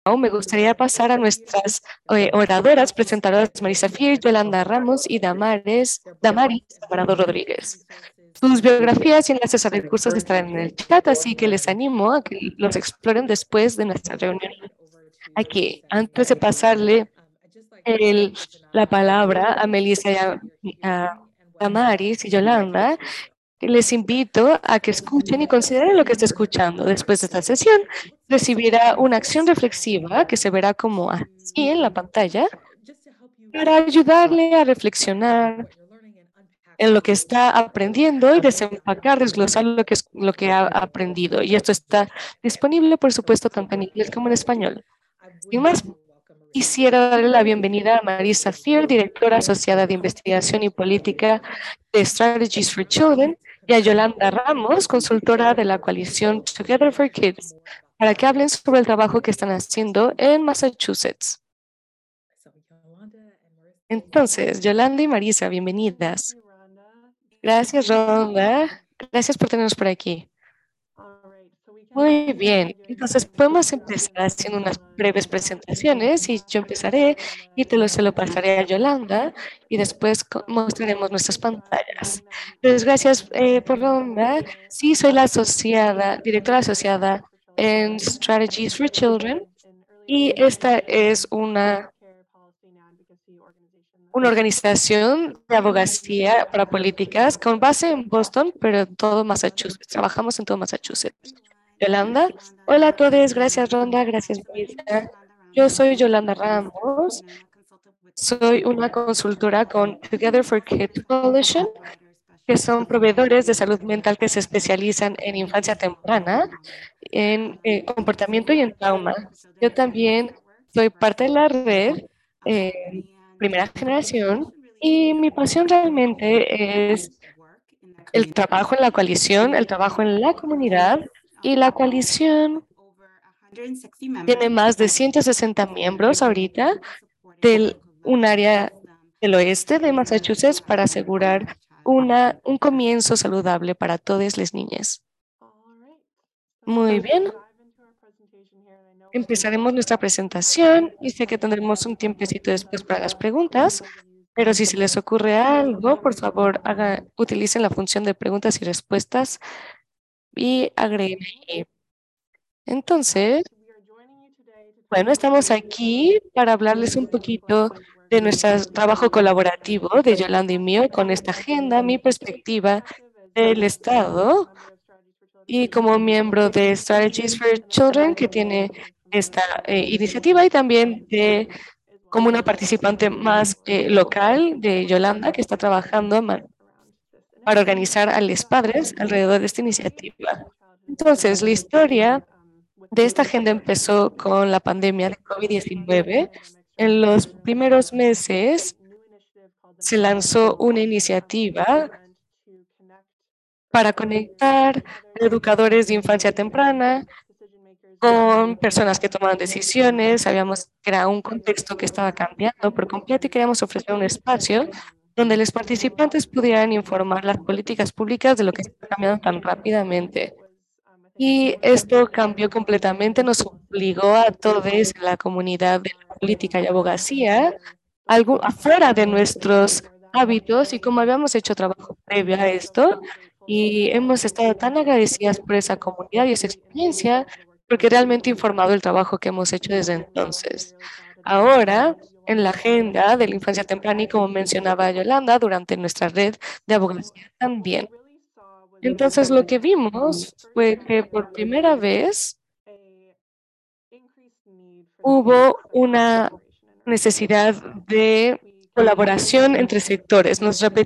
Me gustaría pasar a nuestras oradoras presentadoras Marisa Fier, Yolanda Ramos y Damaris Alvarado Rodríguez. Sus biografías y enlaces a recursos estarán en el chat, así que les animo a que los exploren después de nuestra reunión. Aquí, antes de pasarle el- la palabra a Melissa a Damaris y Yolanda, les invito a que escuchen y consideren lo que está escuchando. Después de esta sesión, recibirá una acción reflexiva que se verá como así en la pantalla para ayudarle a reflexionar en lo que está aprendiendo y desempacar, desglosar lo que ha aprendido. Y esto está disponible, por supuesto, tanto en inglés como en español. Sin más, quisiera darle la bienvenida a Marisa Fier, directora asociada de investigación y política de Strategies for Children, y a Yolanda Ramos, consultora de la coalición Together for Kids, para que hablen sobre el trabajo que están haciendo en Massachusetts. Entonces, Yolanda y Marisa, bienvenidas. Gracias, Ronda. Gracias por tenernos por aquí. Muy bien, entonces podemos empezar haciendo unas breves presentaciones y yo empezaré y se lo pasaré a Yolanda y después mostraremos nuestras pantallas. Entonces, gracias por Ronda. Sí, soy la directora asociada en Strategies for Children y esta es una organización de abogacía para políticas con base en Boston, pero en todo Massachusetts. Trabajamos en todo Massachusetts. Yolanda. Hola a todos, gracias Ronda, gracias Luisa. Yo soy Yolanda Ramos, soy una consultora con Together for Kids Coalition, que son proveedores de salud mental que se especializan en infancia temprana, en comportamiento y en trauma. Yo también soy parte de la red Primera Generación y mi pasión realmente es el trabajo en la coalición, el trabajo en la comunidad y la coalición tiene más de 160 miembros ahorita un área del oeste de Massachusetts para asegurar un comienzo saludable para todas las niñas. Muy bien, empezaremos nuestra presentación y sé que tendremos un tiempecito después para las preguntas, pero si se les ocurre algo, por favor, utilicen la función de preguntas y respuestas y agreguen ahí. Entonces, bueno, estamos aquí para hablarles un poquito de nuestro trabajo colaborativo de Yolanda y mío con esta agenda, mi perspectiva del Estado y como miembro de Strategies for Children, que tiene esta iniciativa, y también como una participante más local de Yolanda, que está trabajando para organizar a los padres alrededor de esta iniciativa. Entonces, la historia de esta agenda empezó con la pandemia de COVID-19. En los primeros meses se lanzó una iniciativa para conectar educadores de infancia temprana con personas que toman decisiones. Sabíamos que era un contexto que estaba cambiando por completo y queríamos ofrecer un espacio donde los participantes pudieran informar las políticas públicas de lo que está cambiando tan rápidamente. Y esto cambió completamente, nos obligó a todos en la comunidad de la política y abogacía, algo afuera de nuestros hábitos y como habíamos hecho trabajo previo a esto y hemos estado tan agradecidas por esa comunidad y esa experiencia porque realmente ha informado el trabajo que hemos hecho desde entonces. Ahora, en la agenda de la infancia temprana y como mencionaba Yolanda, durante nuestra red de abogacía también. Entonces, lo que vimos fue que por primera vez hubo una necesidad de colaboración entre sectores.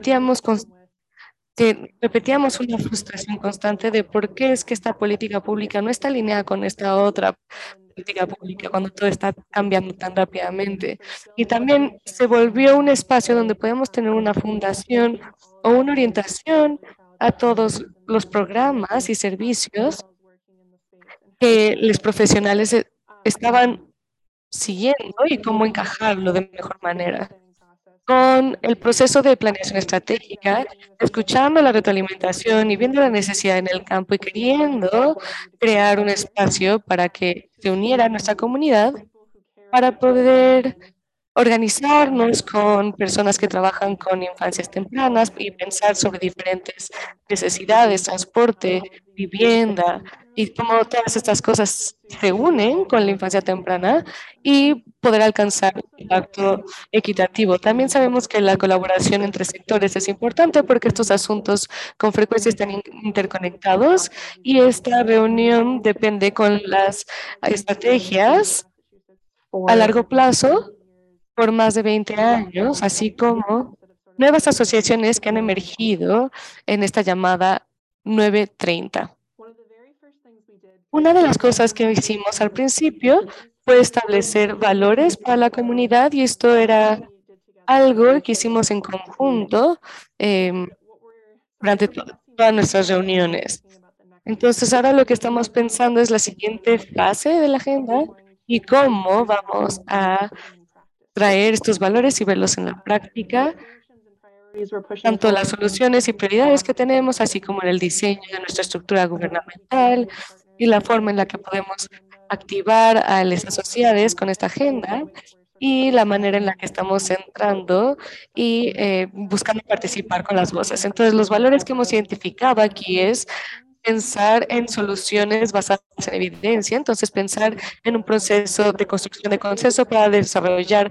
Repetíamos una frustración constante de por qué es que esta política pública no está alineada con esta otra política pública cuando todo está cambiando tan rápidamente. Y también se volvió un espacio donde podemos tener una fundación o una orientación a todos los programas y servicios que los profesionales estaban siguiendo y cómo encajarlo de mejor manera. con el proceso de planeación estratégica, escuchando la retroalimentación y viendo la necesidad en el campo y queriendo crear un espacio para que se uniera a nuestra comunidad para poder organizarnos con personas que trabajan con infancias tempranas y pensar sobre diferentes necesidades, transporte, vivienda y cómo todas estas cosas se unen con la infancia temprana y poder alcanzar un impacto equitativo. También sabemos que la colaboración entre sectores es importante porque estos asuntos con frecuencia están interconectados y esta reunión depende con las estrategias a largo plazo por más de 20 años, así como nuevas asociaciones que han emergido en esta llamada 930. Una de las cosas que hicimos al principio fue establecer valores para la comunidad y esto era algo que hicimos en conjunto durante todas nuestras reuniones. Entonces, ahora lo que estamos pensando es la siguiente fase de la agenda y cómo vamos a traer estos valores y verlos en la práctica, tanto las soluciones y prioridades que tenemos, así como en el diseño de nuestra estructura gubernamental y la forma en la que podemos activar a las sociedades con esta agenda y la manera en la que estamos entrando y buscando participar con las voces. Entonces, los valores que hemos identificado aquí es pensar en soluciones basadas en evidencia, entonces pensar en un proceso de construcción de consenso para desarrollar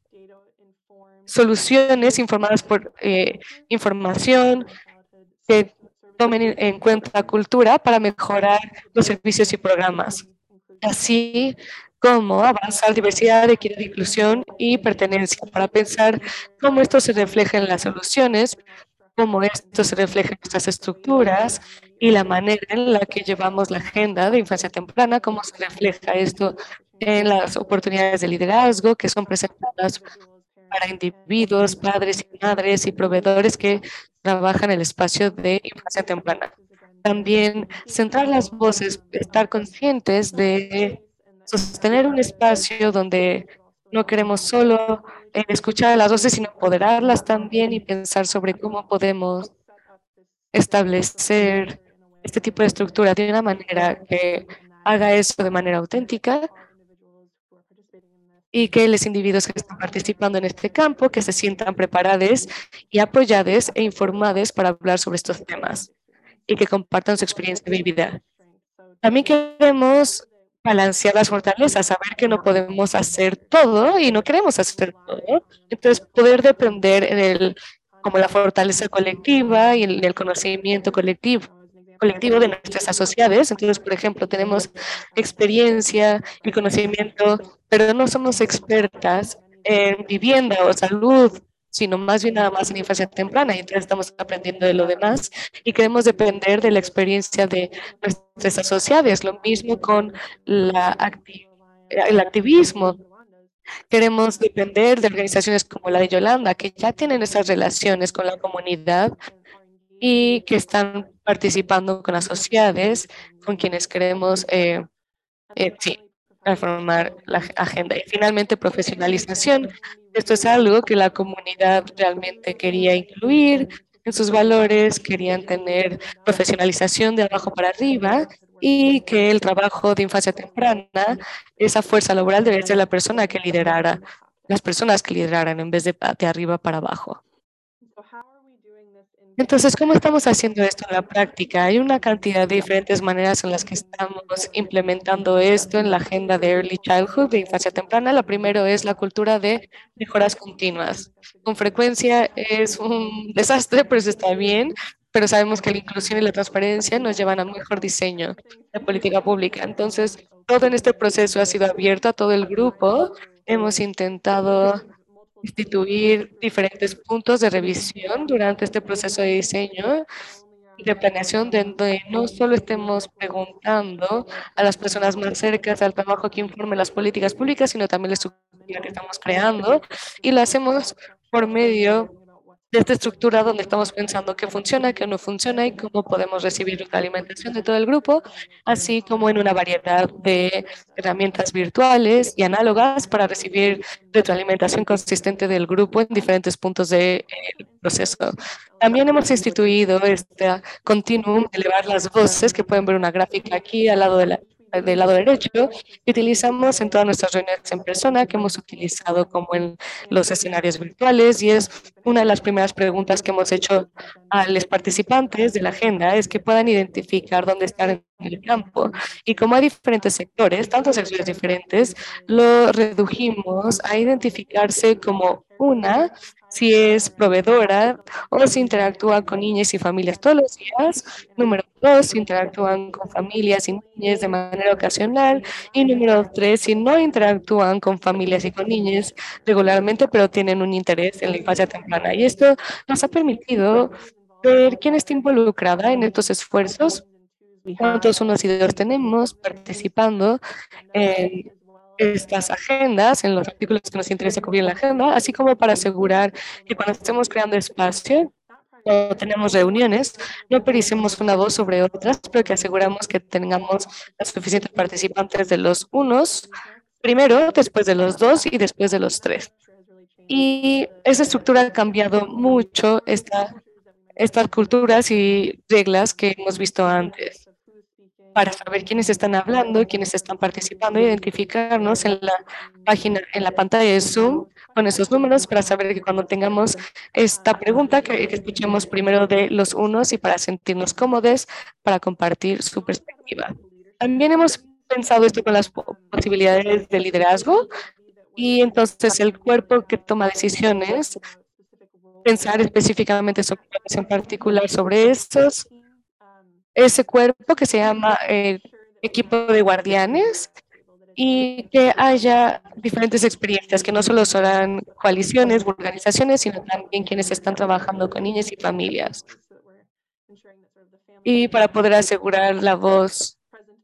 soluciones informadas por información que tomen en cuenta cultura para mejorar los servicios y programas, así como avanzar diversidad, equidad, inclusión y pertenencia, para pensar cómo esto se refleja en las soluciones, cómo esto se refleja en nuestras estructuras y la manera en la que llevamos la agenda de infancia temprana, cómo se refleja esto en las oportunidades de liderazgo que son presentadas para individuos, padres y madres y proveedores que trabajan en el espacio de infancia temprana. También centrar las voces, estar conscientes de sostener un espacio donde no queremos solo escuchar a las voces, sino empoderarlas también y pensar sobre cómo podemos establecer este tipo de estructura de una manera que haga eso de manera auténtica y que los individuos que están participando en este campo que se sientan preparados y apoyados e informados para hablar sobre estos temas y que compartan su experiencia de vida. También queremos balancear las fortalezas, saber que no podemos hacer todo y no queremos hacer todo. Entonces, poder depender como la fortaleza colectiva y el conocimiento colectivo de nuestras asociadas. Entonces, por ejemplo, tenemos experiencia y conocimiento, pero no somos expertas en vivienda o salud, sino más bien nada más en infancia temprana. Y entonces estamos aprendiendo de lo demás y queremos depender de la experiencia de nuestras asociadas. Lo mismo con el activismo. Queremos depender de organizaciones como la de Yolanda, que ya tienen esas relaciones con la comunidad y que están participando con las sociedades con quienes queremos sí, transformar la agenda. Y finalmente, profesionalización. Esto es algo que la comunidad realmente quería incluir en sus valores, querían tener profesionalización de abajo para arriba y que el trabajo de infancia temprana, esa fuerza laboral debería ser la persona que liderara, las personas que lideraran en vez de arriba para abajo. Entonces, ¿cómo estamos haciendo esto en la práctica? Hay una cantidad de diferentes maneras en las que estamos implementando esto en la agenda de Early Childhood, de infancia temprana. La primero es la cultura de mejoras continuas. Con frecuencia es un desastre, pero eso está bien, pero sabemos que la inclusión y la transparencia nos llevan a un mejor diseño de política pública. Entonces, todo en este proceso ha sido abierto a todo el grupo. Hemos intentado instituir diferentes puntos de revisión durante este proceso de diseño y de planeación, donde no solo estemos preguntando a las personas más cercanas al trabajo que informe las políticas públicas, sino también la estructura que estamos creando, y lo hacemos por medio de esta estructura donde estamos pensando qué funciona, qué no funciona y cómo podemos recibir la alimentación de todo el grupo, así como en una variedad de herramientas virtuales y análogas para recibir retroalimentación consistente del grupo en diferentes puntos del proceso. También hemos instituido este continuum de elevar las voces, que pueden ver una gráfica aquí al lado del lado derecho, que utilizamos en todas nuestras reuniones en persona, que hemos utilizado como en los escenarios virtuales, y es una de las primeras preguntas que hemos hecho a los participantes de la agenda, es que puedan identificar dónde están en el campo. Y como hay diferentes sectores, tantos sectores diferentes, lo redujimos a identificarse como una, si es proveedora o si interactúa con niñas y familias todos los días. Número dos, si interactúan con familias y niñas de manera ocasional. Y número tres, si no interactúan con familias y con niños regularmente, pero tienen un interés en la infancia temprana. Y esto nos ha permitido ver quién está involucrada en estos esfuerzos, cuántos unos y dos tenemos participando en estas agendas, en los artículos que nos interesa cubrir en la agenda, así como para asegurar que cuando estemos creando espacio o tenemos reuniones, no pericemos una voz sobre otras, pero que aseguramos que tengamos las suficientes participantes de los unos primero, después de los dos y después de los tres. Y esa estructura ha cambiado mucho estas culturas y reglas que hemos visto antes para saber quiénes están hablando, quiénes están participando, identificarnos en la página, en la pantalla de Zoom con esos números para saber que cuando tengamos esta pregunta, que escuchemos primero de los unos y para sentirnos cómodos para compartir su perspectiva. También hemos pensado esto con las posibilidades de liderazgo y entonces el cuerpo que toma decisiones, pensar específicamente sobre en particular sobre estos ese cuerpo que se llama equipo de guardianes y que haya diferentes experiencias, que no solo serán coaliciones u organizaciones, sino también quienes están trabajando con niños y familias. Y para poder asegurar la voz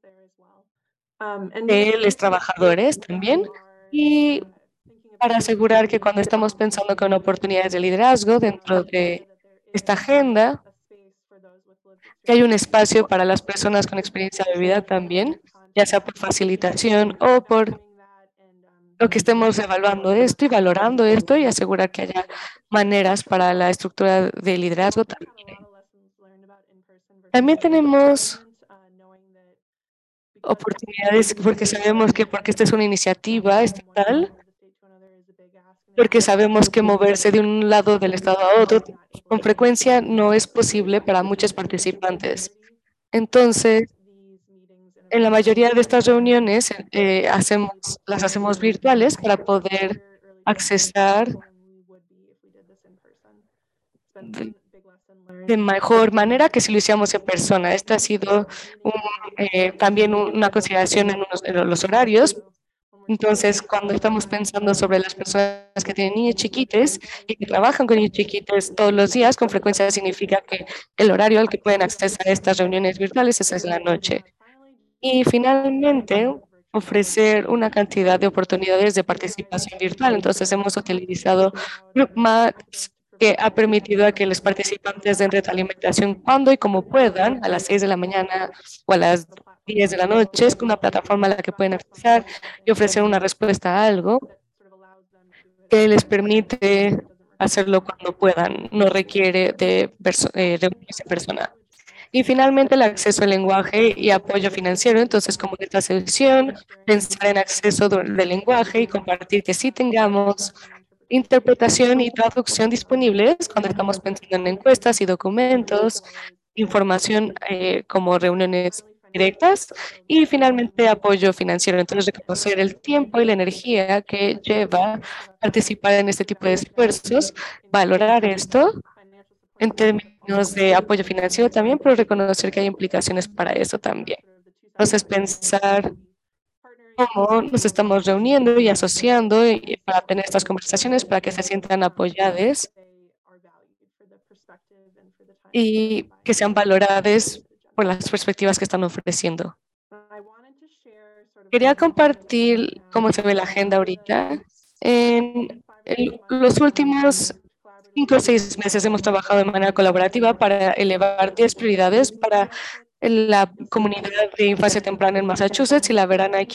de los trabajadores también. Y para asegurar que cuando estamos pensando con oportunidades de liderazgo dentro de esta agenda, que hay un espacio para las personas con experiencia de vida también, ya sea por facilitación o por lo que estemos evaluando esto y valorando esto y asegurar que haya maneras para la estructura de liderazgo también. También tenemos oportunidades porque sabemos que porque esta es una iniciativa estatal, porque sabemos que moverse de un lado del estado a otro con frecuencia no es posible para muchos participantes. Entonces, en la mayoría de estas reuniones las hacemos virtuales para poder accesar de mejor manera que si lo hiciéramos en persona. Esta ha sido también una consideración en los horarios. Entonces, cuando estamos pensando sobre las personas que tienen niños chiquites y que trabajan con niños chiquites todos los días, con frecuencia significa que el horario al que pueden acceder a estas reuniones virtuales es en la noche. Y finalmente, ofrecer una cantidad de oportunidades de participación virtual. Entonces, hemos utilizado GroupMaps, que ha permitido a que los participantes den retroalimentación cuando y como puedan, a las 6 de la mañana o a las 10 de la noche. Es una plataforma a la que pueden acceder y ofrecer una respuesta a algo que les permite hacerlo cuando puedan. No requiere de reuniones en persona. Y finalmente el acceso al lenguaje y apoyo financiero. Entonces, como en esta sección, pensar en acceso del lenguaje y compartir que sí tengamos interpretación y traducción disponibles cuando estamos pensando en encuestas y documentos, información como reuniones directas y finalmente apoyo financiero. Entonces, reconocer el tiempo y la energía que lleva participar en este tipo de esfuerzos, valorar esto en términos de apoyo financiero también, pero reconocer que hay implicaciones para eso también. Entonces, pensar cómo nos estamos reuniendo y asociando para tener estas conversaciones, para que se sientan apoyadas y que sean valoradas por las perspectivas que están ofreciendo. Quería compartir cómo se ve la agenda ahorita. En los últimos 5 o 6 meses hemos trabajado de manera colaborativa para elevar 10 prioridades para la comunidad de infancia temprana en Massachusetts y la verán aquí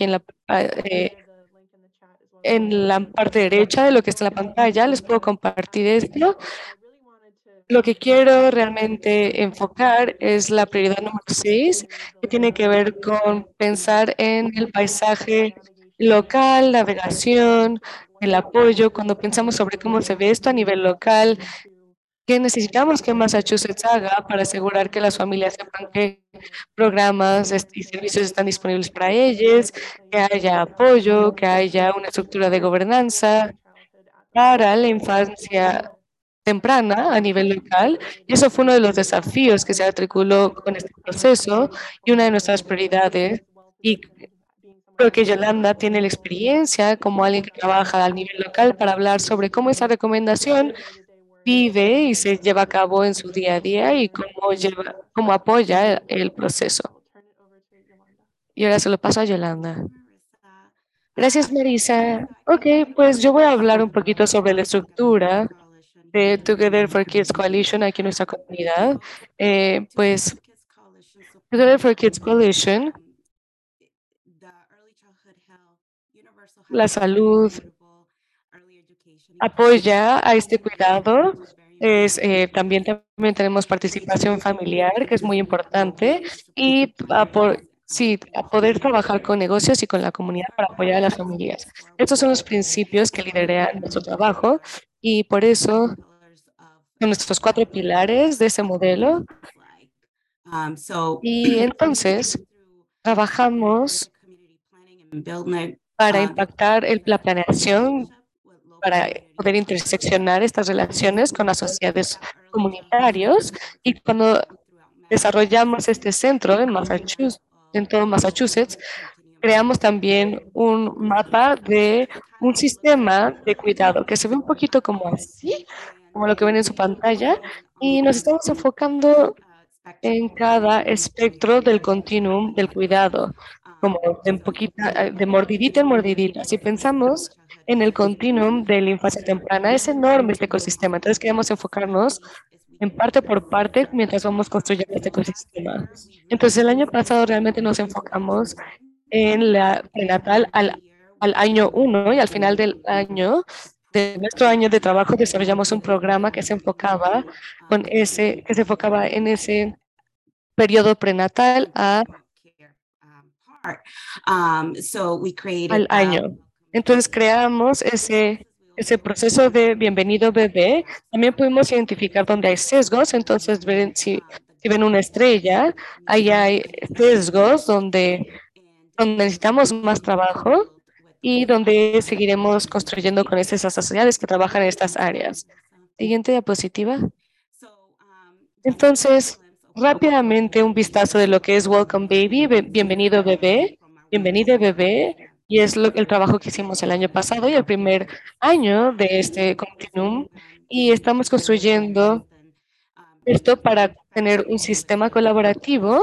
en la parte derecha de lo que está en la pantalla. Les puedo compartir esto. Lo que quiero realmente enfocar es la prioridad número 6, que tiene que ver con pensar en el paisaje local, navegación, el apoyo. Cuando pensamos sobre cómo se ve esto a nivel local, ¿qué necesitamos que Massachusetts haga para asegurar que las familias sepan qué programas y servicios están disponibles para ellos, que haya apoyo, que haya una estructura de gobernanza para la infancia temprana a nivel local? Y eso fue uno de los desafíos que se articuló con este proceso y una de nuestras prioridades. Y creo que Yolanda tiene la experiencia como alguien que trabaja al nivel local para hablar sobre cómo esa recomendación vive y se lleva a cabo en su día a día y cómo apoya el proceso. Y ahora se lo paso a Yolanda. Marissa. Gracias, So Marisa. I Ok, can give pues yo you voy a hablar un some poquito sobre la about the estructura coalition de here in Together our for Kids Coalition aquí en community. nuestra comunidad. So Together Pues for Kids Coalition Together supports for Kids Coalition, the early childhood health, universal la health care, and salud equitable early education in apoya a este Massachusetts. cuidado. Very important. También tenemos participación familiar, que es muy importante, y Support parents sí, in a poder childcare. trabajar con negocios y con la So comunidad these are para our apoyar a las pillars familias. for Estos son work los principios que lideran nuestro and trabajo y por eso pillars of son nuestros how 4 we pilares de ese modelo. looks like. So Y entonces through trabajamos community planning and building para the impactar la planeación, relationship with local para community poder members. interseccionar estas relaciones con asociados That early childhood comunitarios. Y cuando throughout desarrollamos Massachusetts. este centro en todo Massachusetts, creamos también un mapa de un sistema de cuidado que se ve un poquito como así, como lo que ven en su pantalla, y nos estamos enfocando en cada espectro del continuum del cuidado, como de mordidita en mordidita. Si pensamos en el continuum de la infancia temprana, es enorme este ecosistema. Entonces queremos enfocarnos en parte por parte mientras vamos construyendo este ecosistema. Entonces el año pasado realmente nos enfocamos en la prenatal al año 1 y al final del año, de nuestro año de trabajo, desarrollamos un programa que se enfocaba que se enfocaba en ese periodo prenatal al año. Entonces creamos ese proceso de bienvenido bebé. También pudimos identificar dónde hay sesgos, entonces si ven una estrella, ahí hay sesgos donde necesitamos más trabajo y donde seguiremos construyendo con estas sociedades que trabajan en estas áreas. Siguiente diapositiva. Entonces, rápidamente un vistazo de lo que es Welcome Baby, bienvenido bebé, y es el trabajo que hicimos el año pasado y el primer año de este continuum, y estamos construyendo esto para tener un sistema colaborativo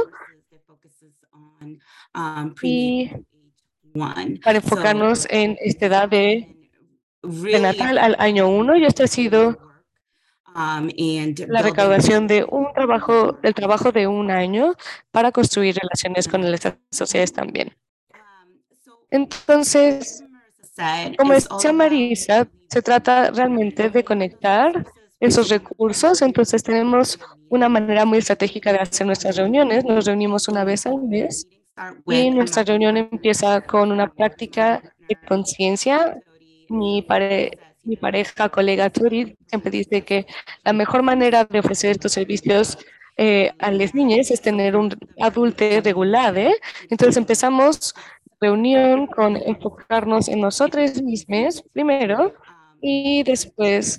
y para enfocarnos en esta edad de prenatal al año 1, y esto ha sido la recaudación de del trabajo de un año para construir relaciones con las sociedades también. Entonces, como decía Marisa, se trata realmente de conectar esos recursos. Entonces, tenemos una manera muy estratégica de hacer nuestras reuniones. Nos reunimos una vez al mes y nuestra reunión empieza con una práctica de conciencia. Mi pareja, colega Turi, siempre dice que la mejor manera de ofrecer estos servicios a las niñas es tener un adulto regulado. Entonces empezamos reunión con enfocarnos en nosotros mismos primero y después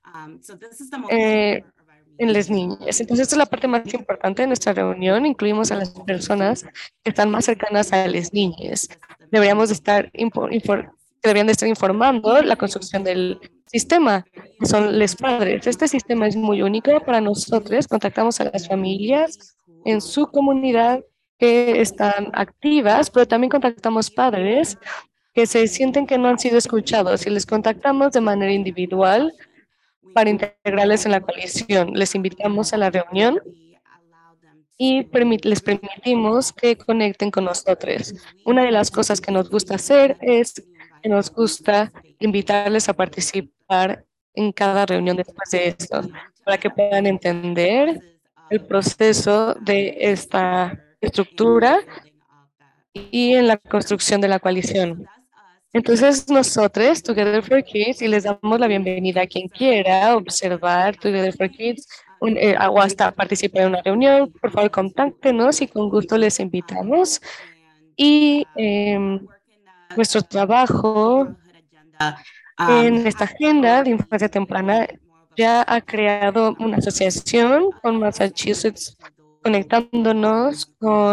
eh, en las niñas. Entonces, esta es la parte más importante de nuestra reunión. Incluimos a las personas que están más cercanas a las niñas. Deberíamos de estar, deberían de estar informando la construcción del sistema, que son los padres. Este sistema es muy único para nosotros. Contactamos a las familias en su comunidad que están activas, pero también contactamos padres que se sienten que no han sido escuchados y les contactamos de manera individual para integrarles en la coalición. Les invitamos a la reunión y les permitimos que conecten con nosotros. Una de las cosas que nos gusta hacer es que nos gusta invitarles a participar en cada reunión después de esto, para que puedan entender el proceso de esta estructura y en la construcción de la coalición. Entonces nosotros, Together for Kids, y les damos la bienvenida a quien quiera observar Together for Kids o hasta participar en una reunión, por favor contáctenos y con gusto les invitamos. Y nuestro trabajo en esta agenda de infancia temprana ya ha creado una asociación con Massachusetts, conectándonos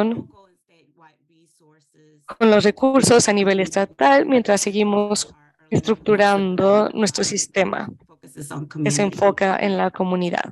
con los recursos a nivel estatal mientras seguimos estructurando nuestro sistema que se enfoca en la comunidad.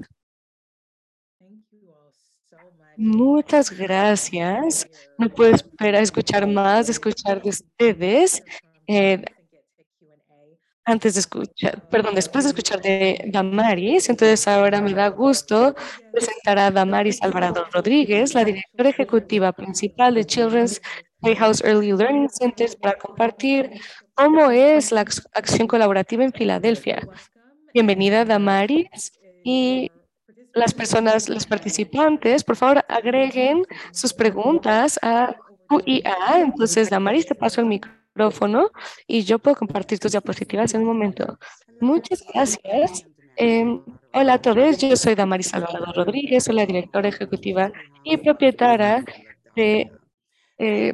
Muchas gracias. No puedo esperar a escuchar más, escuchar de ustedes. Eh, antes de escuchar, perdón, después de escuchar de Damaris, entonces ahora me da gusto presentar a Damaris Alvarado Rodríguez, la directora ejecutiva principal de Children's Playhouse Early Learning Centers, para compartir cómo es la acción colaborativa en Filadelfia. Bienvenida, Damaris, y las personas, los participantes, por favor, agreguen sus preguntas a QIA. Entonces, Damaris, te paso el micrófono y yo puedo compartir tus diapositivas en un momento. Muchas gracias. Hola a todos, yo soy Damaris Salvador Rodríguez, soy la directora ejecutiva y propietaria de eh,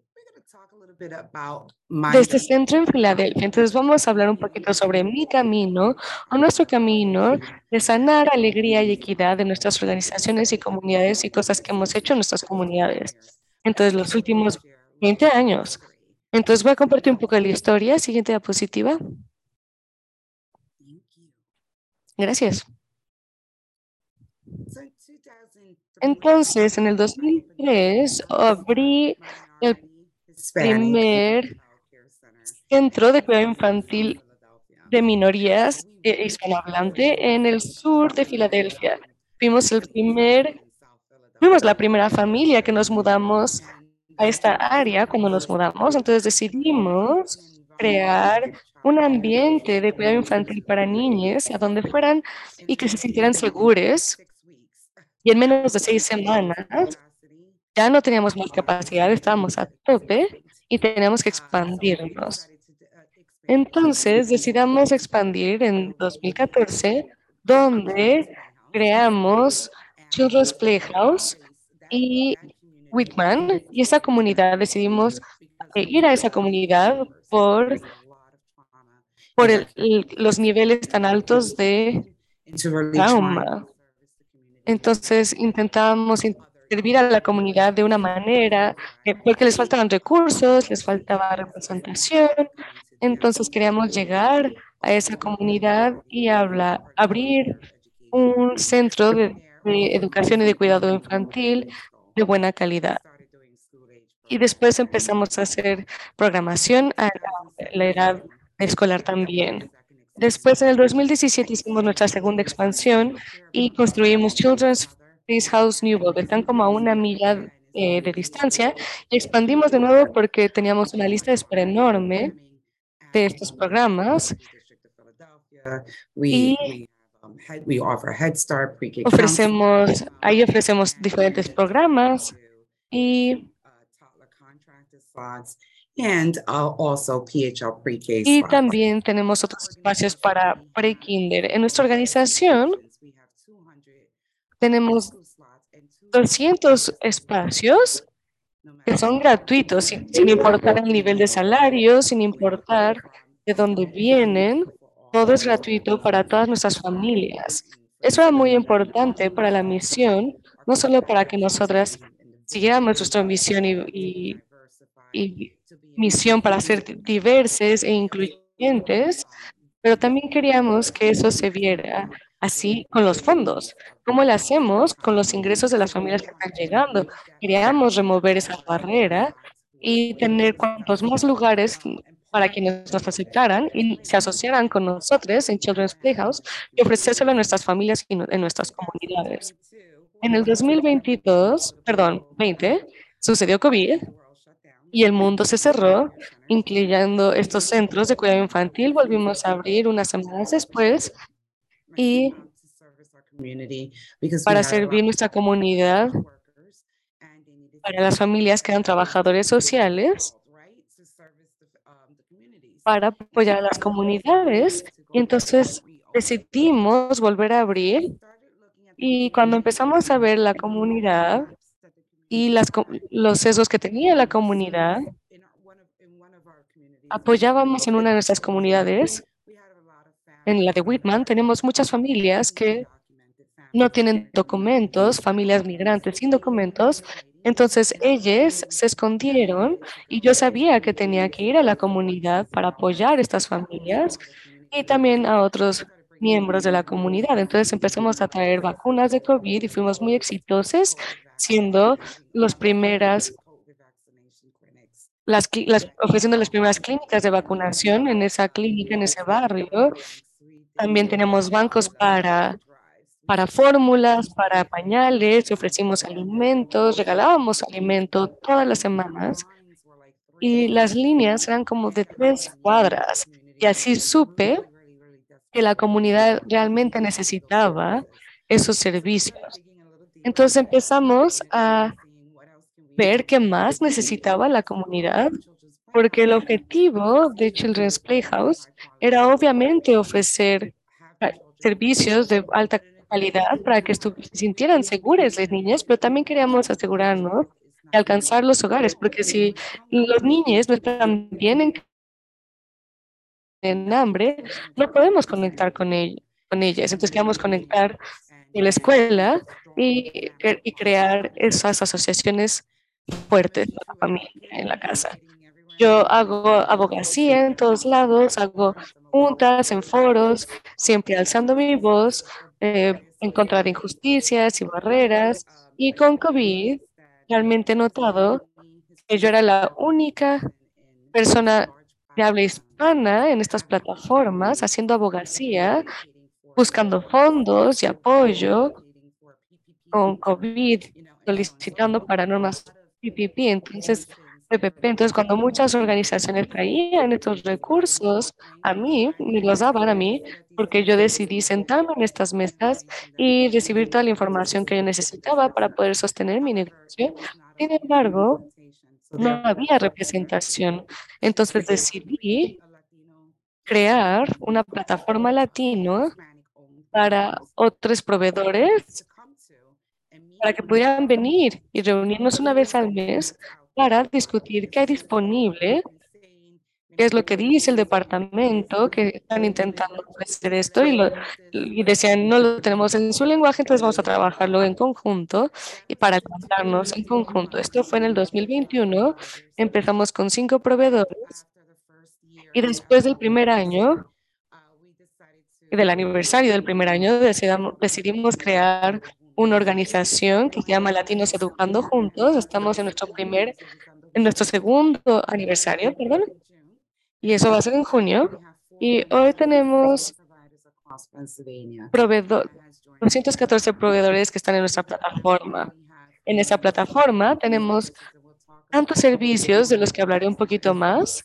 de este centro en Filadelfia. Entonces vamos a hablar un poquito sobre mi camino o nuestro camino de sanar alegría y equidad de nuestras organizaciones y comunidades y cosas que hemos hecho en nuestras comunidades. Entonces los últimos 20 años. Entonces voy a compartir un poco de la historia. Siguiente diapositiva. Gracias. Entonces, en el 2003 abrí el primer centro de cuidado infantil de minorías hispanohablante en el sur de Filadelfia. Fuimos la primera familia que nos mudamos a esta área cuando nos mudamos, entonces decidimos crear un ambiente de cuidado infantil para niños a donde fueran y que se sintieran seguros. Y en menos de 6 semanas ya no teníamos más capacidad, estábamos a tope y teníamos que expandirnos. Entonces decidimos expandir en 2014, donde creamos Children's Playhouse y Whitman, y esa comunidad decidimos ir a esa comunidad por los niveles tan altos de trauma. Entonces intentábamos servir a la comunidad de una manera, porque les faltaban recursos, les faltaba representación. Entonces queríamos llegar a esa comunidad y abrir un centro de educación y de cuidado infantil de buena calidad. Y después empezamos a hacer programación a la edad escolar también. Después, en el 2017, hicimos nuestra segunda expansión y construimos Children's Playhouse Newell. Están como a 1 milla de distancia. Y expandimos de nuevo porque teníamos una lista de espera enorme de estos programas. Y ofrecemos diferentes programas y también tenemos otros espacios para pre-kinder. En nuestra organización tenemos 200 espacios que son gratuitos, sin importar el nivel de salario, sin importar de dónde vienen. Todo es gratuito para todas nuestras familias. Eso es muy importante para la misión, no solo para que nosotras siguiéramos nuestra misión y misión para ser diversas e incluyentes, pero también queríamos que eso se viera así con los fondos. ¿Cómo lo hacemos con los ingresos de las familias que están llegando? Queríamos remover esa barrera y tener cuantos más lugares para quienes nos aceptaran y se asociaran con nosotros en Children's Playhouse y ofrecérselo a nuestras familias y en nuestras comunidades. En el 2022, perdón, 20, sucedió COVID y el mundo se cerró, incluyendo estos centros de cuidado infantil. Volvimos a abrir unas semanas después y para servir nuestra comunidad, para las familias que eran trabajadores sociales, para apoyar a las comunidades. Y entonces decidimos volver a abrir y cuando empezamos a ver la comunidad y los sesgos que tenía la comunidad, apoyábamos en una de nuestras comunidades, en la de Whitman, tenemos muchas familias que no tienen documentos, familias migrantes sin documentos. Entonces ellos se escondieron y yo sabía que tenía que ir a la comunidad para apoyar a estas familias y también a otros miembros de la comunidad. Entonces empezamos a traer vacunas de COVID y fuimos muy exitosos siendo los primeras, ofreciendo las primeras clínicas de vacunación en esa clínica, en ese barrio. También tenemos bancos para fórmulas, para pañales, ofrecimos alimentos, regalábamos alimento todas las semanas y las líneas eran como de 3 cuadras y así supe que la comunidad realmente necesitaba esos servicios. Entonces empezamos a ver qué más necesitaba la comunidad, porque el objetivo de Children's Playhouse era obviamente ofrecer servicios de alta calidad para que se sintieran seguras las niñas, pero también queríamos asegurarnos de alcanzar los hogares, porque si los niños no están bien en hambre, no podemos conectar con ellas. Entonces queríamos conectar en la escuela y crear esas asociaciones fuertes para la familia en la casa. Yo hago abogacía en todos lados, hago juntas en foros, siempre alzando mi voz en contra de injusticias y barreras. Y con COVID, realmente he notado que yo era la única persona de habla hispana en estas plataformas haciendo abogacía, buscando fondos y apoyo con COVID, solicitando para normas PPP. Entonces, PPP, entonces cuando muchas organizaciones traían estos recursos a mí, me los daban a mí, porque yo decidí sentarme en estas mesas y recibir toda la información que yo necesitaba para poder sostener mi negocio. Sin embargo, no había representación. Entonces decidí crear una plataforma latino para otros proveedores para que pudieran venir y reunirnos una vez al mes para discutir qué hay disponible, qué es lo que dice el departamento, que están intentando ofrecer esto y decían, no lo tenemos en su lenguaje, entonces vamos a trabajarlo en conjunto y para contarnos en conjunto. Esto fue en el 2021, empezamos con 5 proveedores y después del primer año, del aniversario del primer año, decidimos crear una organización que se llama Latinos Educando Juntos. Estamos en nuestro segundo aniversario, perdón, y eso va a ser en junio. Y hoy tenemos 214 proveedores que están en nuestra plataforma. En esa plataforma tenemos tantos servicios de los que hablaré un poquito más.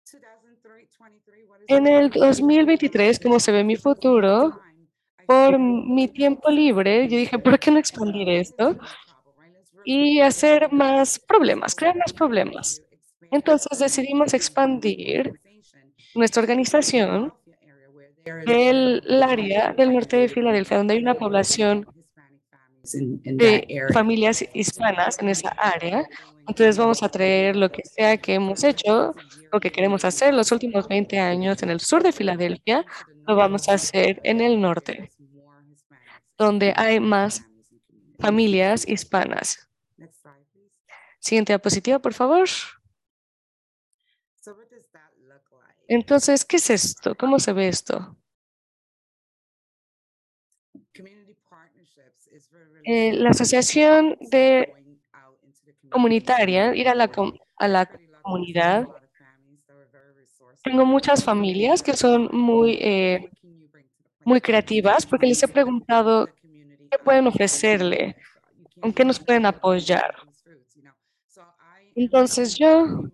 En el 2023, como se ve mi futuro, por mi tiempo libre, yo dije, ¿por qué no expandir esto? Y hacer más problemas, crear más problemas. Entonces decidimos expandir nuestra organización del área del norte de Filadelfia, donde hay una población de familias hispanas en esa área. Entonces vamos a traer lo que sea que hemos hecho, lo que queremos hacer los últimos 20 años en el sur de Filadelfia, lo vamos a hacer en el norte, donde hay más familias hispanas. Siguiente diapositiva, por favor. Entonces, ¿qué es esto? ¿Cómo se ve esto? La asociación comunitaria, ir a la comunidad, tengo muchas familias que son muy creativas porque les he preguntado qué pueden ofrecerle, con qué nos pueden apoyar. Entonces yo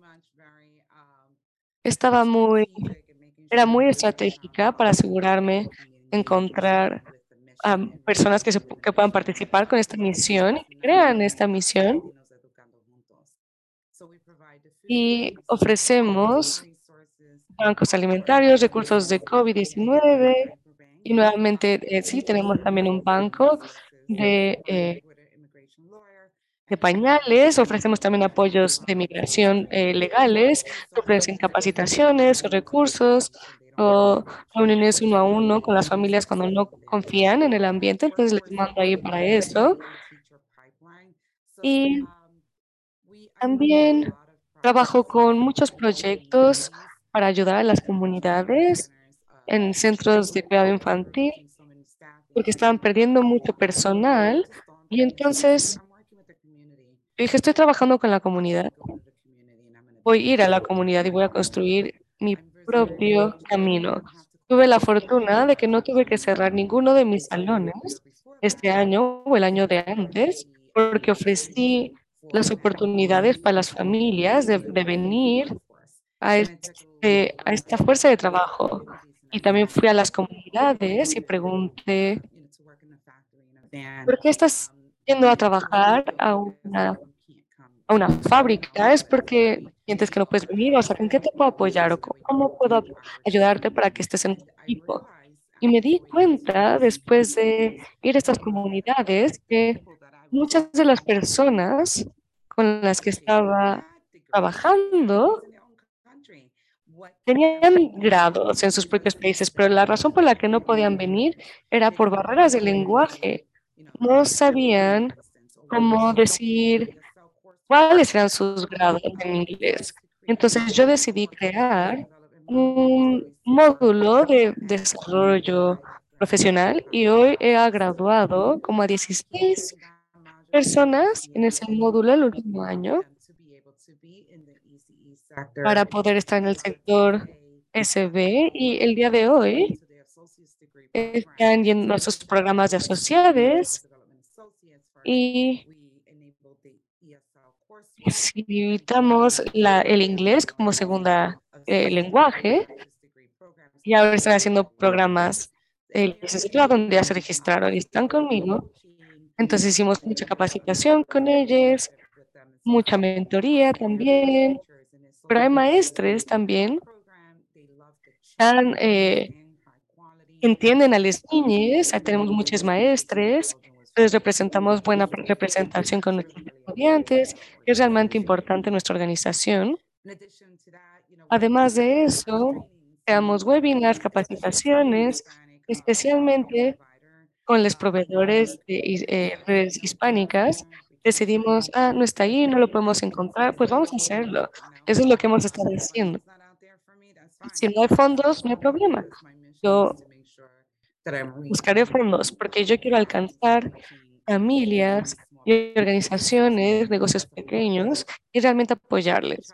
estaba era muy estratégica para asegurarme de encontrar personas que puedan participar con esta misión y que crean esta misión y ofrecemos bancos alimentarios, recursos de COVID-19 y nuevamente sí tenemos también un banco de, eh, de pañales, ofrecemos también apoyos de migración legales, que ofrecen capacitaciones o recursos o reuniones uno a uno con las familias cuando no confían en el ambiente, entonces les mando ahí para eso. Y también trabajo con muchos proyectos para ayudar a las comunidades en centros de cuidado infantil porque estaban perdiendo mucho personal y entonces yo dije, estoy trabajando con la comunidad, voy a ir a la comunidad y voy a construir mi propio camino. Tuve la fortuna de que no tuve que cerrar ninguno de mis salones este año o el año de antes, porque ofrecí las oportunidades para las familias de venir a esta fuerza de trabajo. Y también fui a las comunidades y pregunté, ¿por qué estás yendo a trabajar a una fábrica? Es porque sientes que no puedes venir, o sea, ¿en qué te puedo apoyar o cómo puedo ayudarte para que estés en tu equipo? Y me di cuenta después de ir a estas comunidades que muchas de las personas con las que estaba trabajando tenían grados en sus propios países, pero la razón por la que no podían venir era por barreras de lenguaje. No sabían cómo decir cuáles eran sus grados en inglés. Entonces yo decidí crear un módulo de desarrollo profesional y hoy he graduado como a 16 personas en ese módulo el último año para poder estar en el sector SB y el día de hoy están yendo a sus programas de asociados y necesitamos el inglés como segunda lenguaje y ahora están haciendo programas de licenciatura donde ya se registraron y están conmigo. Entonces hicimos mucha capacitación con ellos, mucha mentoría también, pero hay maestres también tan, entienden a las niñas, tenemos muchos maestres, entonces representamos buena representación con nuestros estudiantes, que es realmente importante en nuestra organización. Además de eso, creamos webinars, capacitaciones, especialmente con los proveedores de redes hispánicas. Decidimos, no está ahí, no lo podemos encontrar, pues vamos a hacerlo. Eso es lo que hemos estado haciendo. Si no hay fondos, no hay problema. Yo buscaré fondos porque yo quiero alcanzar familias y organizaciones, negocios pequeños y realmente apoyarles.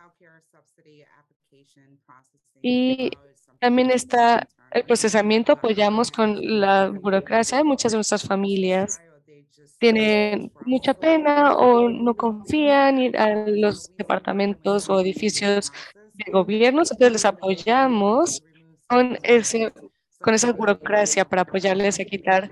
Y también está el procesamiento, apoyamos con la burocracia. Muchas de nuestras familias tienen mucha pena o no confían ir a los departamentos o edificios de gobiernos, entonces les apoyamos con con esa burocracia para apoyarles a quitar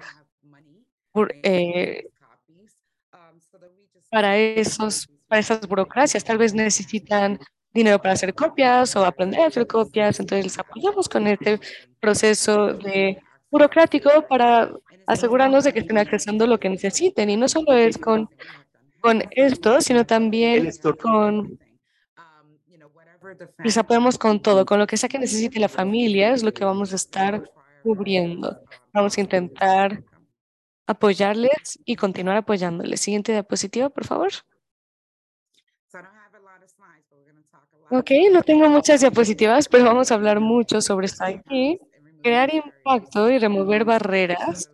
para esas burocracias. Tal vez necesitan dinero para hacer copias o aprender a hacer copias, entonces les apoyamos con este proceso de burocrático para asegurarnos de que estén accesando lo que necesiten. Y no solo es con esto, sino también les apoyamos con todo, con lo que sea que necesite la familia, es lo que vamos a estar cubriendo. Vamos a intentar apoyarles y continuar apoyándoles. Siguiente diapositiva, por favor. Ok, no tengo muchas diapositivas, pero vamos a hablar mucho sobre esto aquí. Crear impacto y remover barreras.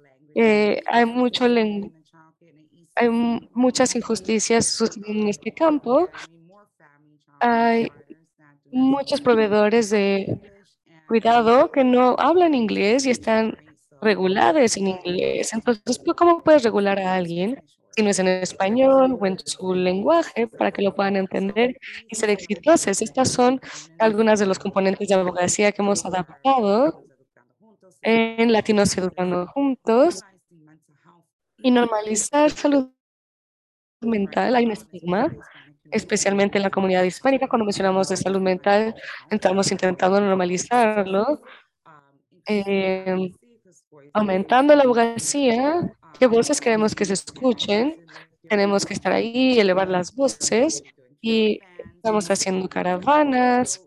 Hay muchas injusticias sucediendo en este campo. Hay muchos proveedores de cuidado que no hablan inglés y están reguladas en inglés. Entonces, ¿cómo puedes regular a alguien si no es en español o en su lenguaje para que lo puedan entender y ser exitosos? Estas son algunas de los componentes de abogacía que hemos adaptado en Latinos Educando Juntos y normalizar salud mental. Hay un estigma, especialmente en la comunidad hispánica. Cuando mencionamos de salud mental, estamos intentando normalizarlo, eh, aumentando la abogacía. ¿Qué voces queremos que se escuchen? Tenemos que estar ahí, elevar las voces y estamos haciendo caravanas.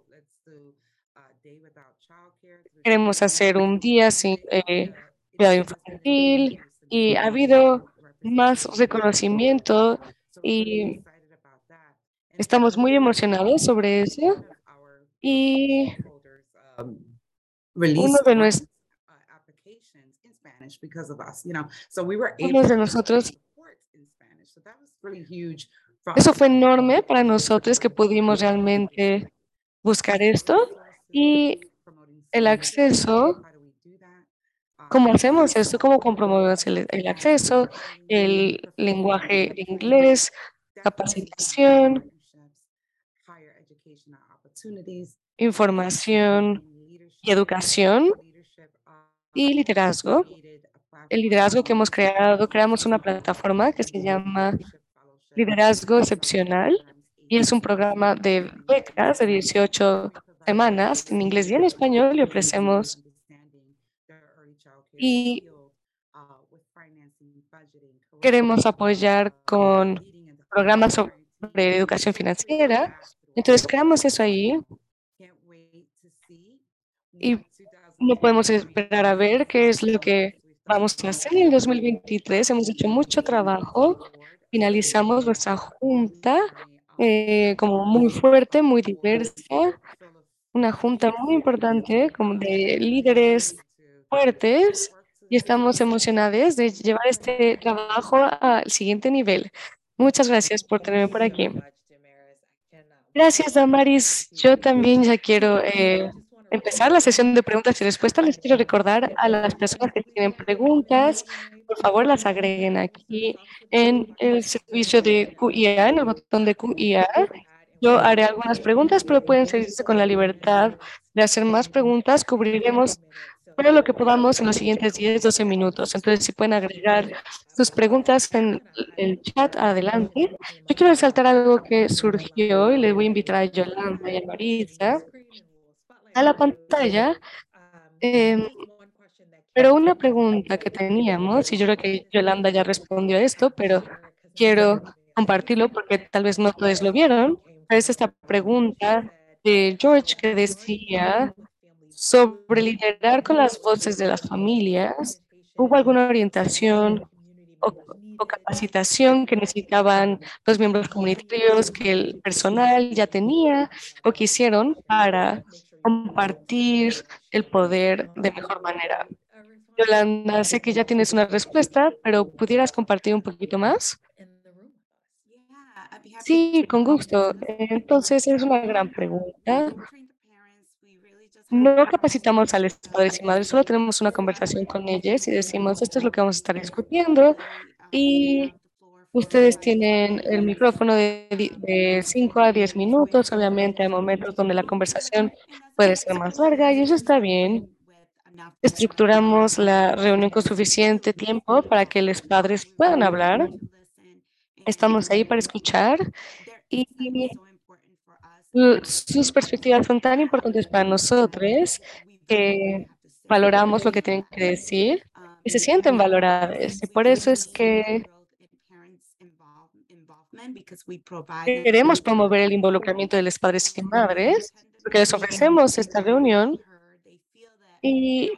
Queremos hacer un día sin cuidado infantil y ha habido más reconocimiento y estamos muy emocionados sobre eso. Y uno Release de, grant applications in Spanish because of us, So we were able unos de to get nosotros, reports in Spanish. So that was really huge for eso us. fue enorme para nosotros que pudimos realmente buscar esto y el acceso. ¿Cómo hacemos esto? ¿Cómo compromovemos el acceso, el lenguaje de inglés, capacitación, información y educación y liderazgo? El liderazgo que hemos creado, creamos una plataforma que se llama Liderazgo Excepcional y es un programa de becas de 18 semanas en inglés y en español y ofrecemos y queremos apoyar con programas sobre educación financiera. Entonces creamos eso ahí y no podemos esperar a ver qué es lo que vamos a hacer en el 2023. Hemos hecho mucho trabajo, finalizamos nuestra junta como muy fuerte, muy diversa, una junta muy importante como de líderes fuertes y estamos emocionados de llevar este trabajo al siguiente nivel. Muchas gracias por tenerme por aquí. Gracias, Damaris. Yo también ya quiero empezar la sesión de preguntas y respuestas. Les quiero recordar a las personas que tienen preguntas, por favor, las agreguen aquí en el servicio de QIA, en el botón de QIA. Yo haré algunas preguntas, pero pueden seguirse con la libertad de hacer más preguntas. Cubriremos todo lo que podamos en los siguientes 10, 12 minutos. Entonces, si pueden agregar sus preguntas en el chat, adelante. Yo quiero resaltar algo que surgió y les voy a invitar a Yolanda y a Marisa a la pantalla. em, pero una pregunta que teníamos, y yo creo que Yolanda ya respondió a esto, pero quiero compartirlo porque tal vez no todos lo vieron, es esta pregunta de George que decía sobre liderar con las voces de las familias. ¿Hubo alguna orientación o, o capacitación que necesitaban los miembros comunitarios que el personal ya tenía o que hicieron para compartir el poder de mejor manera? Yolanda, sé que ya tienes una respuesta, pero ¿pudieras compartir un poquito más? Sí, con gusto. Entonces, es una gran pregunta. No capacitamos a los padres y madres, solo tenemos una conversación con ellos y decimos, esto es lo que vamos a estar discutiendo y ustedes tienen el micrófono de 5 a 10 minutos. Obviamente hay momentos donde la conversación puede ser más larga y eso está bien. Estructuramos la reunión con suficiente tiempo para que los padres puedan hablar. Estamos ahí para escuchar y sus perspectivas son tan importantes para nosotros que valoramos lo que tienen que decir y se sienten valoradas. Y por eso es que queremos promover el involucramiento de los padres y madres, porque les ofrecemos esta reunión y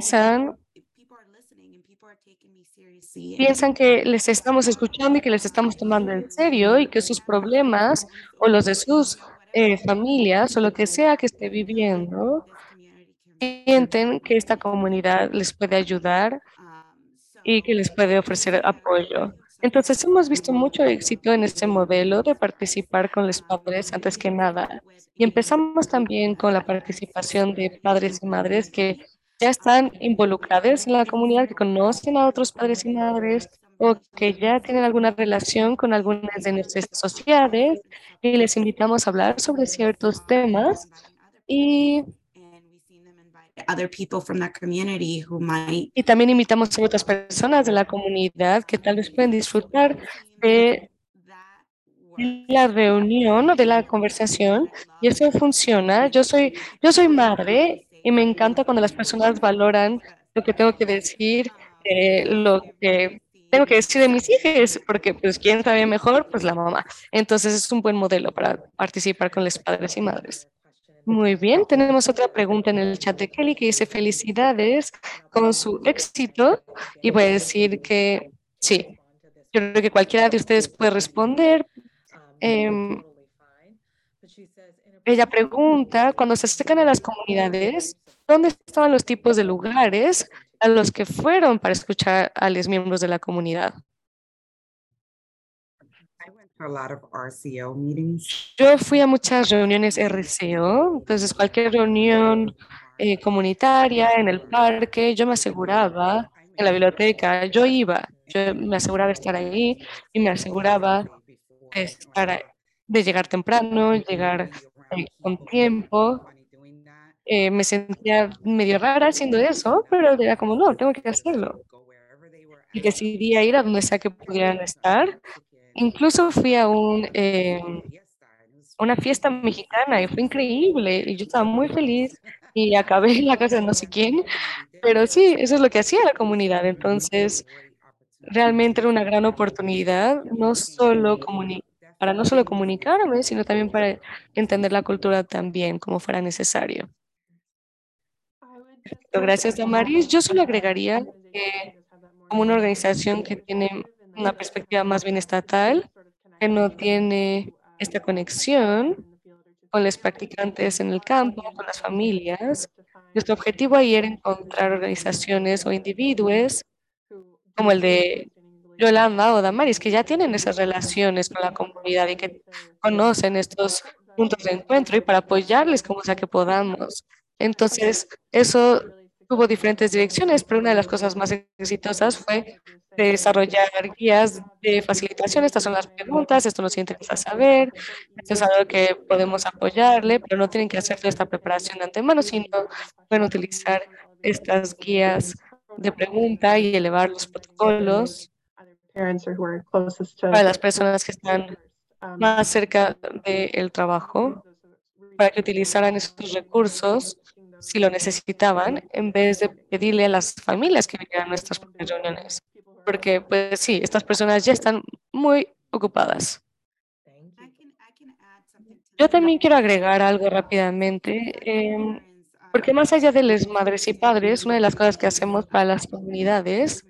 piensan que les estamos escuchando y que les estamos tomando en serio y que sus problemas o los de sus familias o lo que sea que esté viviendo, sienten que esta comunidad les puede ayudar y que les puede ofrecer apoyo. Entonces hemos visto mucho éxito en este modelo de participar con los padres antes que nada. Y empezamos también con la participación de padres y madres que ya están involucrados en la comunidad, que conocen a otros padres y madres o que ya tienen alguna relación con algunas de nuestras sociedades y les invitamos a hablar sobre ciertos temas. Y other people from that community who might Y también invitamos a otras personas de la comunidad que tal vez pueden disfrutar de la reunión o de la conversación y eso funciona. Yo soy madre y me encanta cuando las personas valoran lo que tengo que decir, lo que tengo que decir de mis hijos, porque pues quién sabe mejor, pues la mamá. Entonces es un buen modelo para participar con los padres y madres. Muy bien, tenemos otra pregunta en el chat de Kelly que dice felicidades con su éxito y voy a decir que sí, yo creo que cualquiera de ustedes puede responder. Em, Ella pregunta, cuando se acercan a las comunidades, ¿dónde estaban los tipos de lugares a los que fueron para escuchar a los miembros de la comunidad? I went to a lot of RCO meetings. Yo fui a muchas reuniones RCO, entonces cualquier reunión comunitaria en el parque, yo me aseguraba, en la biblioteca, yo me aseguraba de estar ahí y me aseguraba de de llegar temprano, llegar con tiempo. Me sentía medio rara haciendo eso, pero era como, no, tengo que hacerlo. Y decidí ir a donde sea que pudieran estar. Incluso fui a una fiesta mexicana y fue increíble y yo estaba muy feliz y acabé en la casa de no sé quién, pero sí, eso es lo que hacía la comunidad. Entonces, realmente era una gran oportunidad, para no solo comunicarme, sino también para entender la cultura también, como fuera necesario. Pero gracias, Damaris. Yo solo agregaría que como una organización que tiene una perspectiva más bien estatal, que no tiene esta conexión con los practicantes en el campo, con las familias. Nuestro objetivo ahí era encontrar organizaciones o individuos como el de Yolanda o Damaris, que ya tienen esas relaciones con la comunidad y que conocen estos puntos de encuentro y para apoyarles como sea que podamos. Entonces, eso tuvo diferentes direcciones, pero una de las cosas más exitosas fue desarrollar guías de facilitación. Estas son las preguntas, esto nos interesa saber, esto es algo que podemos apoyarle, pero no tienen que hacer toda esta preparación de antemano, sino pueden utilizar estas guías de pregunta y elevar los protocolos para las personas que están más cerca del trabajo, para que utilizaran esos recursos si lo necesitaban, en vez de pedirle a las familias que vinieran a nuestras propias reuniones. Porque, pues sí, estas personas ya están muy ocupadas. Yo también quiero agregar algo rápidamente, porque más allá de las madres y padres, una de las cosas que hacemos para las comunidades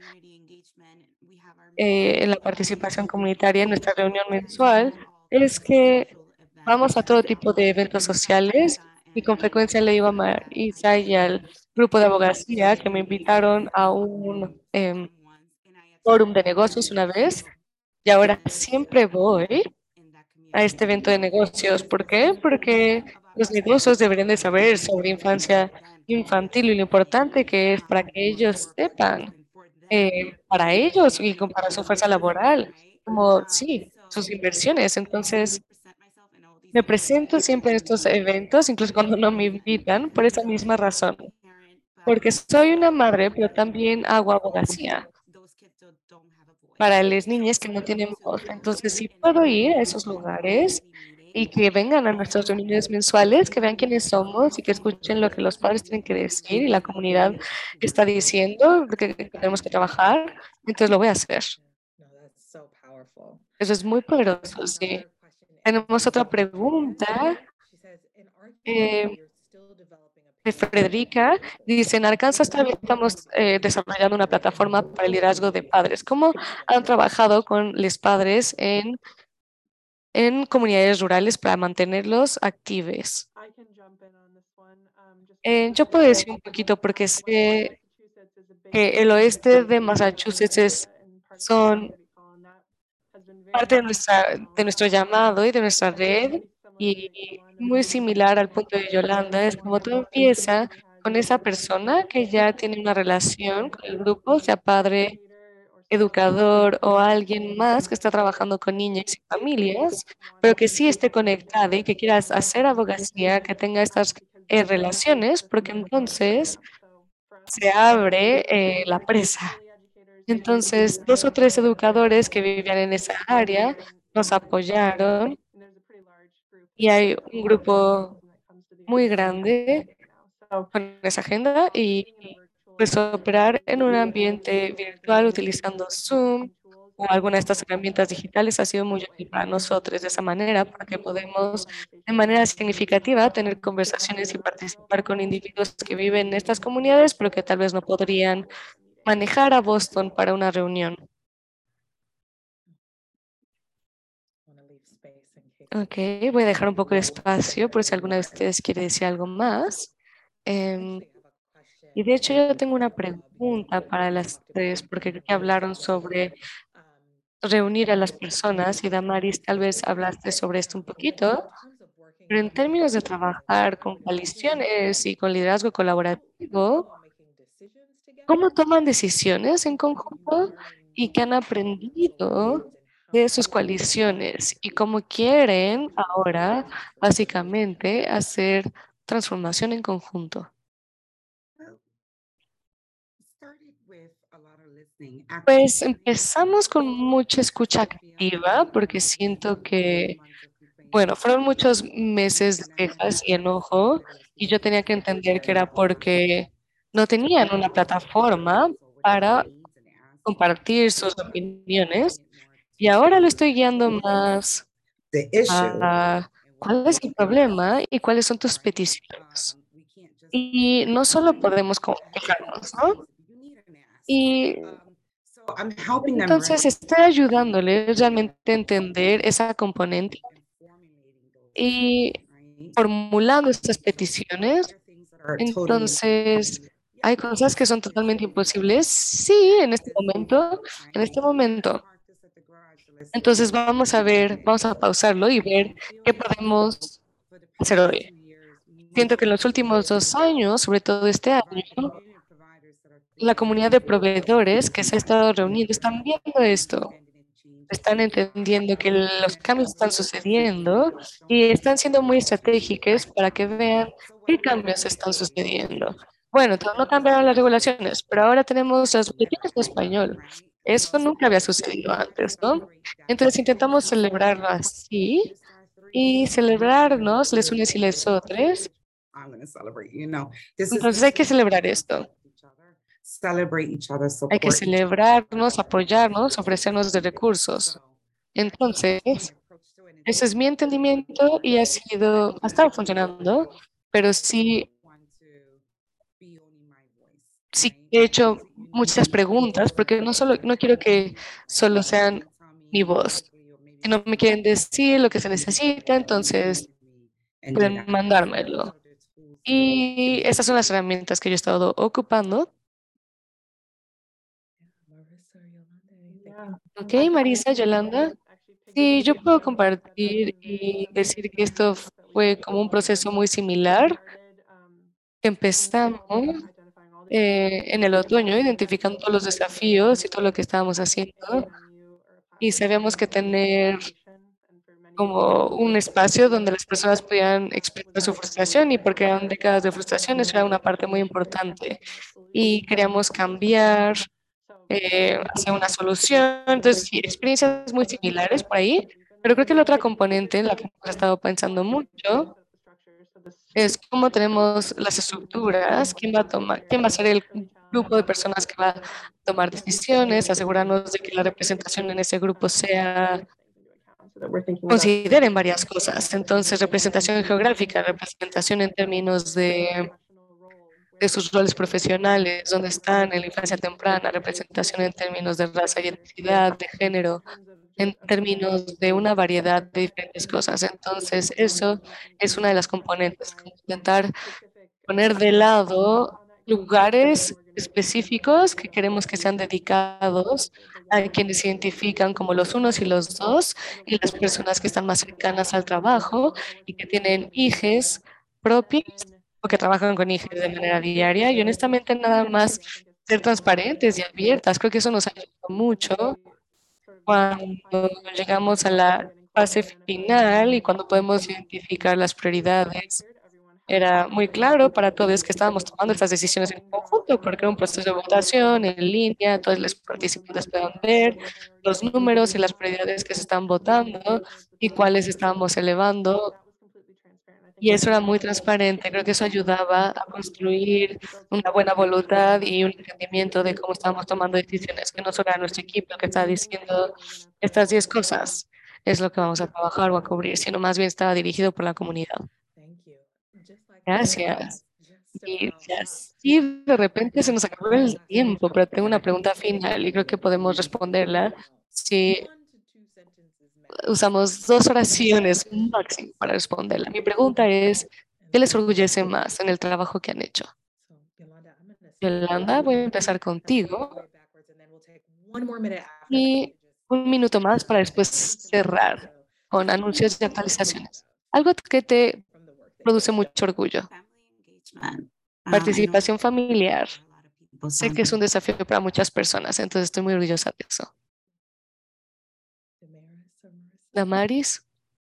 en la participación comunitaria en nuestra reunión mensual es que vamos a todo tipo de eventos sociales y con frecuencia le digo a Marisa y al grupo de abogacía que me invitaron a un fórum de negocios una vez y ahora siempre voy a este evento de negocios. ¿Por qué? Porque los negocios deberían de saber sobre infancia infantil y lo importante que es para que ellos sepan, para ellos y para su fuerza laboral, como sí, sus inversiones. Entonces, me presento siempre en estos eventos, incluso cuando no me invitan, por esa misma razón, porque soy una madre, pero también hago abogacía para las niñas que no tienen voz. Entonces, sí puedo ir a esos lugares y que vengan a nuestras reuniones mensuales, que vean quiénes somos y que escuchen lo que los padres tienen que decir y la comunidad está diciendo que tenemos que trabajar. Entonces, lo voy a hacer. Eso es muy poderoso, sí. Tenemos otra pregunta eh, de Frederica. Dice, en Arkansas todavía estamos desarrollando una plataforma para el liderazgo de padres. ¿Cómo han trabajado con los padres en comunidades rurales para mantenerlos activos? Yo puedo decir un poquito porque sé que el oeste de Massachusetts son parte de nuestro llamado y de nuestra red, y muy similar al punto de Yolanda, es como todo empieza con esa persona que ya tiene una relación con el grupo, sea padre, educador o alguien más que está trabajando con niños y familias, pero que sí esté conectada y que quiera hacer abogacía, que tenga estas relaciones, porque entonces se abre la presa. Entonces, dos o tres educadores que vivían en esa área nos apoyaron y hay un grupo muy grande con esa agenda y pues operar en un ambiente virtual utilizando Zoom o alguna de estas herramientas digitales ha sido muy útil para nosotros de esa manera, porque podemos de manera significativa tener conversaciones y participar con individuos que viven en estas comunidades, pero que tal vez no podrían manejar a Boston para una reunión. Ok, voy a dejar un poco de espacio por si alguna de ustedes quiere decir algo más. Em, y de hecho yo tengo una pregunta para las tres, porque creo que hablaron sobre reunir a las personas y Damaris, tal vez hablaste sobre esto un poquito, pero en términos de trabajar con coaliciones y con liderazgo colaborativo, ¿cómo toman decisiones en conjunto y qué han aprendido de sus coaliciones y cómo quieren ahora básicamente hacer transformación en conjunto? Well, started with a lot of listening, Pues actually. empezamos con mucha escucha activa porque siento que, bueno, fueron muchos meses de quejas y enojo y yo tenía que entender que era porque no tenían una plataforma para compartir sus opiniones y ahora lo estoy guiando más The issue. a cuál es el problema y cuáles son tus peticiones. Y no solo podemos quejarnos, ¿no? Y I'm helping them entonces really estoy ayudándoles realmente a entender esa componente and formulating those, y right? formulando estas Are peticiones. there things that are totally Entonces, impossible? Yeah, ¿hay cosas que son totalmente imposibles? Sí, en este momento, en right? este momento. Park this at the garage, so let's see if we Entonces, can do vamos a it ver, today. vamos a pausarlo y ver I feel qué like podemos for the hacer past hoy. 2 years, Siento que en most los últimos 2 años, sobre todo este año, community providers that are la there comunidad de proveedores que se ha estado reuniendo están viendo esto, understanding the changes están entendiendo que los cambios están sucediendo y showing están siendo muy estratégicos para que right? vean So what qué do we cambios have están today? sucediendo. Bueno, todavía no cambiaron las regulaciones, pero ahora tenemos las boletinas en español. Right? Eso nunca había sucedido antes, ¿no? Entonces intentamos celebrarlo así y celebrarnos les unes y les otros. I'm going to celebrate, this is Entonces hay que celebrar esto. each other, celebrate each other, Hay que support each celebrarnos, apoyarnos, ofrecernos de recursos. Entonces, ese es mi entendimiento y ha estado funcionando, pero sí, sí he hecho muchas preguntas porque no quiero que solo sean mi voz. Si no me quieren decir lo que se necesita, entonces pueden mandármelo. Y esas son las herramientas que yo he estado ocupando. Ok, Marisa, Yolanda. Sí, yo puedo compartir y decir que esto fue como un proceso muy similar. Empezamos en el otoño identificando todos los desafíos y todo lo que estábamos haciendo y sabíamos que tener como un espacio donde las personas podían expresar su frustración y porque eran décadas de frustración, eso era una parte muy importante. Y queríamos cambiar hacia una solución. Entonces, sí, experiencias muy similares por ahí, pero creo que la otra componente en la que hemos estado pensando mucho es cómo tenemos las estructuras, quién va a tomar, quién va a ser el grupo de personas que va a tomar decisiones, asegurarnos de que la representación en ese grupo sea, consideren varias cosas. Entonces, representación geográfica, representación en términos de sus roles profesionales, dónde están en la infancia temprana, representación en términos de raza y etnicidad, de género, en términos de una variedad de diferentes cosas. Entonces, eso es una de las componentes, como intentar poner de lado lugares específicos que queremos que sean dedicados a quienes se identifican como los unos y los dos y las personas que están más cercanas al trabajo y que tienen hijos propios o que trabajan con hijos de manera diaria. Y honestamente nada más ser transparentes y abiertas. Creo que eso nos ayuda mucho cuando llegamos a la fase final y cuando podemos identificar las prioridades. Era muy claro para todos que estábamos tomando estas decisiones en conjunto, porque era un proceso de votación en línea, todos los participantes puedan ver los números y las prioridades que se están votando y cuáles estábamos elevando. Y eso era muy transparente. Creo que eso ayudaba a construir una buena voluntad y un entendimiento de cómo estábamos tomando decisiones, que no solo era nuestro equipo que estaba diciendo estas 10 cosas es lo que vamos a trabajar o a cubrir, sino más bien estaba dirigido por la comunidad. Gracias. Y ya sí, de repente se nos acabó el tiempo, pero tengo una pregunta final y creo que podemos responderla si usamos 2 oraciones máximo para responderla. Mi pregunta es, ¿qué les orgullece más en el trabajo que han hecho? Yolanda, voy a empezar contigo y un minuto más para después cerrar con anuncios y actualizaciones. Algo que te produce mucho orgullo. Engagement. I know Participación familiar. for a lot of people Sé que es something. un desafío para muchas personas, entonces estoy muy orgullosa de eso. Damaris,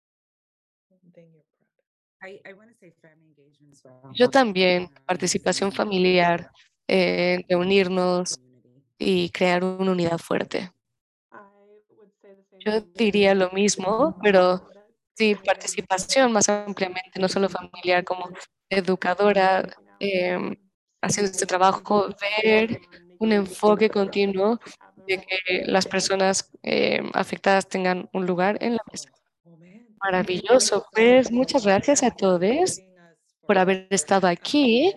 I want to say family engagement as well. yo también, participación familiar, reunirnos y crear una unidad fuerte. Yo diría lo mismo, pero sí, participación más ampliamente, no solo familiar, como educadora, haciendo este trabajo, ver un enfoque continuo de que las personas afectadas tengan un lugar en la mesa. Maravilloso, pues muchas gracias a todos por haber estado aquí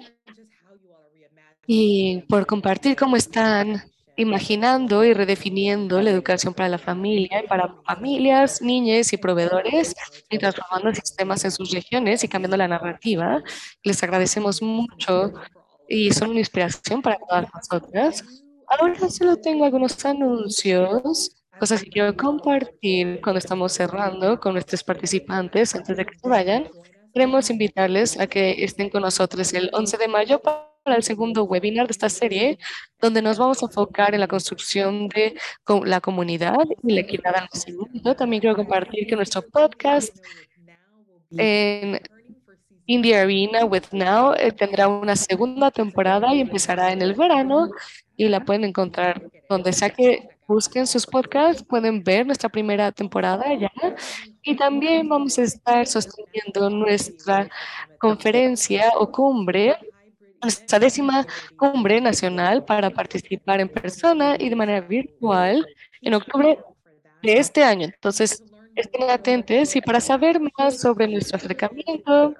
y por compartir cómo están imaginando y redefiniendo la educación para la familia y para familias, niñas y proveedores y transformando sistemas en sus regiones y cambiando la narrativa. Les agradecemos mucho y son una inspiración para todas nosotras. Ahora solo tengo algunos anuncios, cosas que quiero compartir cuando estamos cerrando con nuestros participantes antes de que se vayan. Queremos invitarles a que estén con nosotros el 11 de mayo para el segundo webinar de esta serie, donde nos vamos a enfocar en la construcción de la comunidad y la equidad al nacimiento. También quiero compartir que nuestro podcast en Indie Arena with Now tendrá una segunda temporada y empezará en el verano y la pueden encontrar donde sea que busquen sus podcasts, pueden ver nuestra primera temporada ya. Y también vamos a estar sosteniendo nuestra conferencia o cumbre, nuestra 10ª cumbre nacional para participar en persona y de manera virtual en octubre de este año. Entonces, estén atentos y para saber más sobre nuestro acercamiento,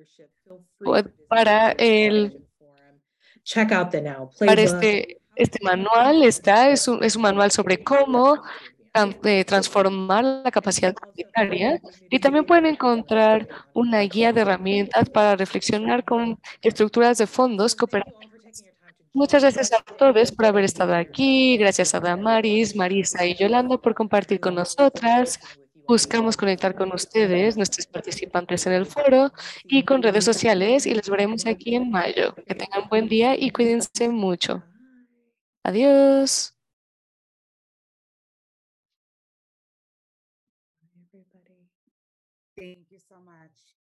para Check out the Now para playbook. este manual es un manual sobre cómo transformar la capacidad comunitaria y también pueden encontrar una guía de herramientas para reflexionar con estructuras de fondos cooperativos. Muchas gracias a todos por haber estado aquí. Gracias a Damaris, Marisa y Yolanda por compartir con nosotras. Buscamos conectar con ustedes, nuestros participantes en el foro y con redes sociales y les veremos aquí en mayo. Que tengan buen día y cuídense mucho. Adiós. Thank you so much.